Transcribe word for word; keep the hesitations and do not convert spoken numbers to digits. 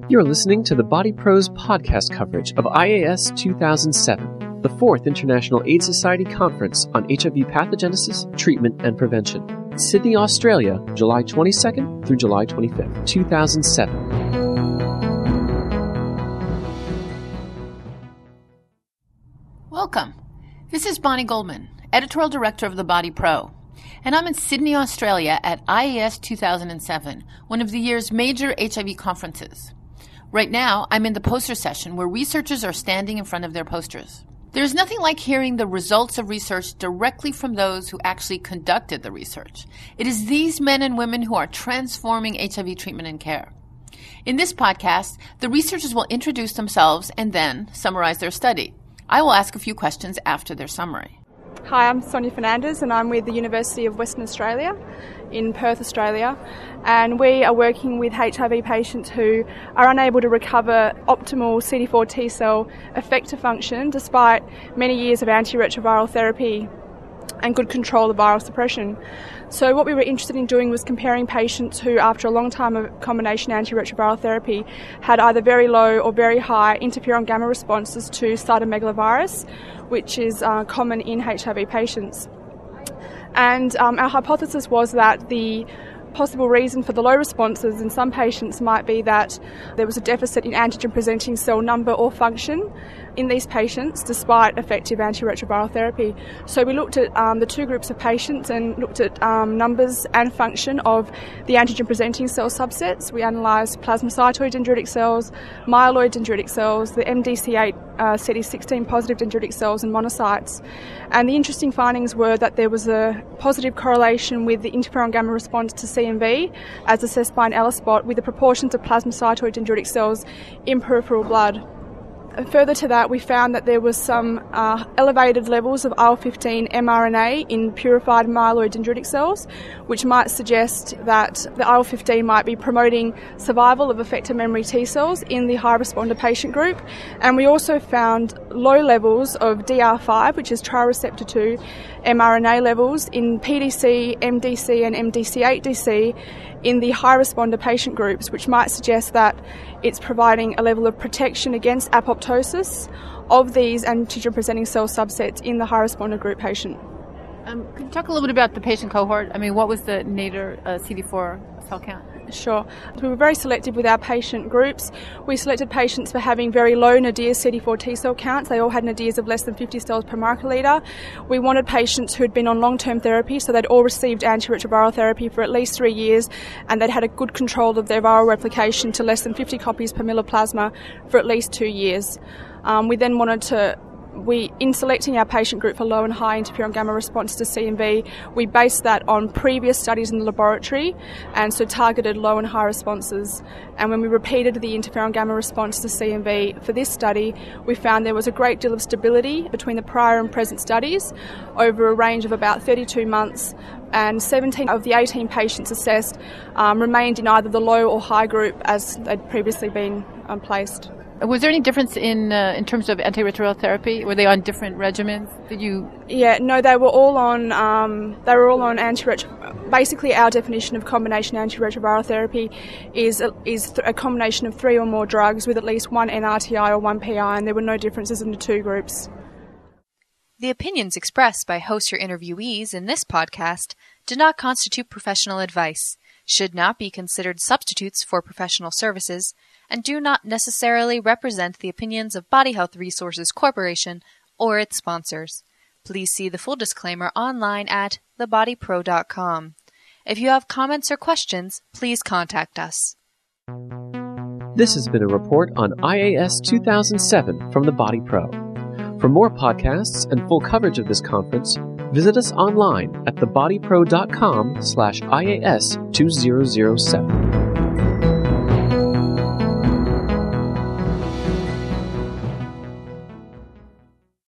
You're listening to the Body Pro's podcast coverage of I A S two thousand seven, the fourth International AIDS Society Conference on H I V Pathogenesis, Treatment, and Prevention. Sydney, Australia, July twenty-second through July twenty-fifth, two thousand seven. Welcome. This is Bonnie Goldman, Editorial Director of the Body Pro, and I'm in Sydney, Australia at I A S two thousand seven, one of the year's major H I V conferences. Right now, I'm in the poster session where researchers are standing in front of their posters. There's nothing like hearing the results of research directly from those who actually conducted the research. It is these men and women who are transforming H I V treatment and care. In this podcast, the researchers will introduce themselves and then summarize their study. I will ask a few questions after their summary. Hi, I'm Sonia Fernandez and I'm with the University of Western Australia in Perth, Australia, and we are working with H I V patients who are unable to recover optimal C D four T cell effector function despite many years of antiretroviral therapy and good control of viral suppression. So what we were interested in doing was comparing patients who, after a long time of combination antiretroviral therapy, had either very low or very high interferon gamma responses to cytomegalovirus, which is uh, common in H I V patients. And um, our hypothesis was that the possible reason for the low responses in some patients might be that there was a deficit in antigen-presenting cell number or function in these patients despite effective antiretroviral therapy. So we looked at um, the two groups of patients and looked at um, numbers and function of the antigen-presenting cell subsets. We analysed plasmacytoid dendritic cells, myeloid dendritic cells, the M D C eight uh, C D sixteen positive dendritic cells and monocytes. And the interesting findings were that there was a positive correlation with the interferon gamma response to C M V as assessed by an ELISpot with the proportions of plasmacytoid dendritic cells in peripheral blood. Further to that, we found that there was some uh, elevated levels of I L fifteen mRNA in purified myeloid dendritic cells, which might suggest that the I L fifteen might be promoting survival of effector memory T cells in the high responder patient group. And we also found low levels of D R five, which is trial receptor two, mRNA levels in P D C, M D C and M D C eight D C in the high responder patient groups, which might suggest that it's providing a level of protection against apoptosis of these antigen-presenting cell subsets in the high responder group patient. Um, can you talk a little bit about the patient cohort? I mean, what was the nadir uh, C D four cell count? Sure. We were very selective with our patient groups. We selected patients for having very low nadir C D four T cell counts. They all had nadirs of less than fifty cells per microliter. We wanted patients who had been on long-term therapy, so they'd all received antiretroviral therapy for at least three years, and they'd had a good control of their viral replication to less than fifty copies per milliplasma for at least two years. Um, we then wanted to We, in selecting our patient group for low and high interferon gamma response to C M V, we based that on previous studies in the laboratory and so targeted low and high responses. And when we repeated the interferon gamma response to C M V for this study, we found there was a great deal of stability between the prior and present studies over a range of about thirty-two months, and seventeen of the eighteen patients assessed um, remained in either the low or high group as they'd previously been um, placed. Was there any difference in uh, in terms of antiretroviral therapy? Were they on different regimens? Did you? Yeah, no, they were all on. Um, they were all on antiretro. Basically, our definition of combination antiretroviral therapy is a, is th- a combination of three or more drugs with at least one N R T I or one P I, and there were no differences in the two groups. The opinions expressed by hosts or interviewees in this podcast do not constitute professional advice, should not be considered substitutes for professional services, and do not necessarily represent the opinions of Body Health Resources Corporation or its sponsors. Please see the full disclaimer online at the body pro dot com. If you have comments or questions, please contact us. This has been a report on I A S two thousand seven from the Body Pro. For more podcasts and full coverage of this conference, visit us online at the body pro dot com slash I A S two thousand seven.